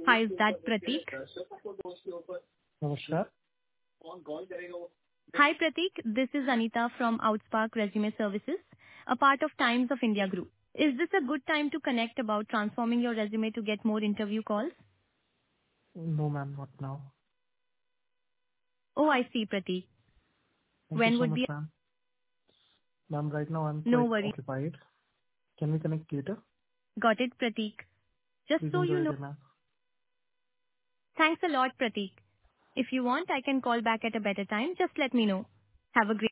Hi, is that Prateek? Namaskar. Hi, Prateek. This is Anita from Outspark Resume Services, a part of Times of India Group. Is this a good time to connect about transforming your resume to get more interview calls? No, ma'am, not now. Oh, I see, Prateek. Thank you When so would much, be... ma'am. Ma'am, right now I'm No quite worries. occupied. Can we connect later? Got it, Prateek. Just Please so enjoy you your know, day, ma'am. thanks a lot, Prateek. If you want, I can call back at a better time. Just let me know. Have a great